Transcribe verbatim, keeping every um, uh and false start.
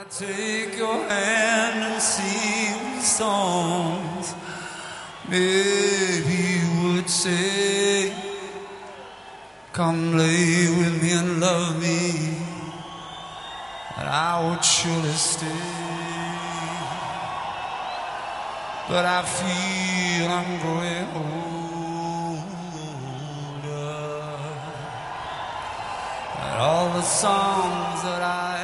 Take your hand and sing songs. Maybe you would say, come lay with me and love me, and I would surely stay. But I feel I'm growing older, and all the songs that I